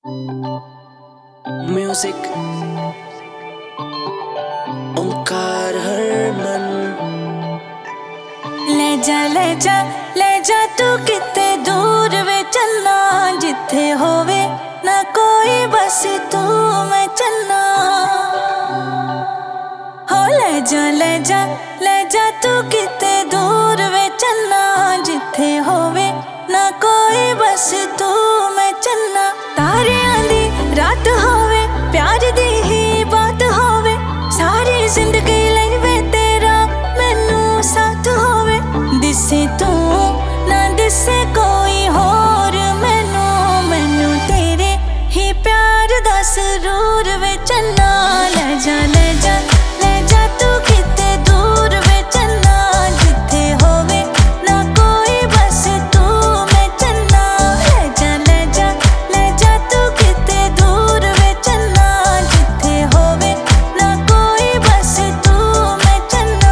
Music ओंकार हरमन। ले जा तू किते दूर वे चलना, जिथे होवे ना कोई बस तू मैं चलना। हो ले जा तू किते दूर वे चलना, जिथे होवे ना कोई बस तू मैं चलना। तारियां दी रात होवे, प्यार दी ही बात होवे, सारी जिंदगी लई वे तेरा मैनू साथ होवे। दिसे तू ना दिसे कोई होर, मैनू तेरे ही प्यार दा सुरूर वे चलना। ले जा तू किते दूर वे चलना, जिथे होवे ना कोई बस तू मैं चलना। ले जा तू किते दूर वे चलना, जिथे होवे ना कोई बस तू मैं चलना।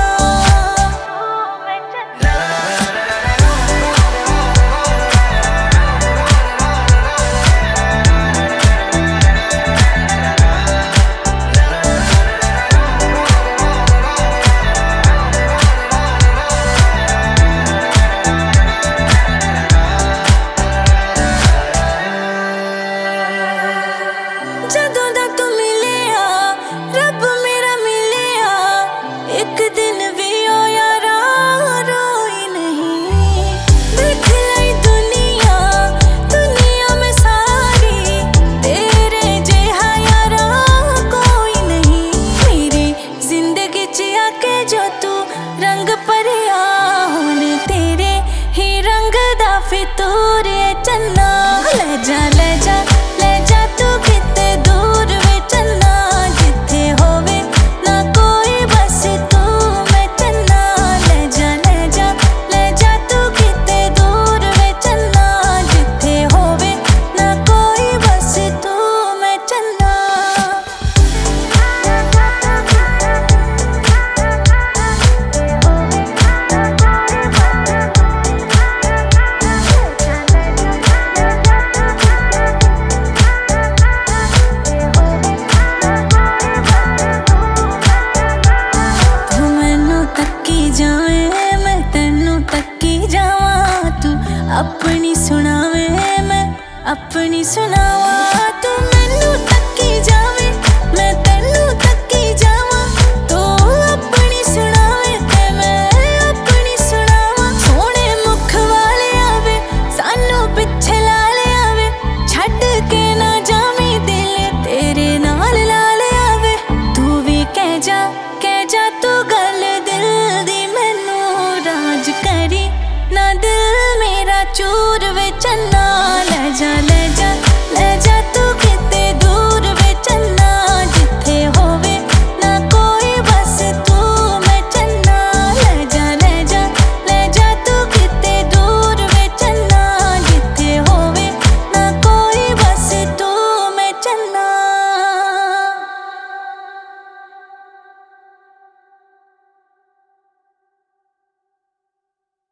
ਜਦੋਂ ਦਾ ਤੂੰ ਮਿਲਿਆ ਰੱਬ ਮੇਰਾ ਮਿਲਿਆ, ਇੱਕ ਦਿਨ ਵੀ ਉਹ ਯਾਰਾ ਰੋਈ ਨਹੀਂ। ਦੇਖ ਲਈ ਦੁਨੀਆ ਮੈਂ ਸਾਰੀ, ਤੇਰੇ ਜਿਹਾ ਯਾਰਾ ਕੋਈ ਨਹੀਂ। ਮੇਰੀ ਜ਼ਿੰਦਗੀ 'ਚ ਆ ਕੇ ਜੋ ਤੂੰ ਰੰਗ ਭਰਿਆ, ਹੁਣ ਤੇਰੇ ਹੀ ਰੰਗ ਦਾ ਫਿਤੂਰ ਏ ਚੰਨਾ। ਲੈ ਜਾ ਤੂੰ ਕਿਤੇ ਦੂਰ ਵੇ ਚਲਨਾ, ਜਿੱਥੇ ਹੋਵੇ ਨਾ ਕੋਈ ਬਸ ਤੂੰ ਮੈਂ ਚਲਨਾ। ਲੈ ਜਾ ਤੂੰ ਕਿਤੇ ਦੂਰ ਵੇ ਚਲਨਾ, ਜਿੱਥੇ ਹੋਵੇ ਨਾ ਕੋਈ ਬਸ ਤੂੰ ਮੈਂ ਚਲਨਾ। जावे मैं तेनू तक्की जावां, तू अपनी सुनावे मैं अपनी सुनावां। तू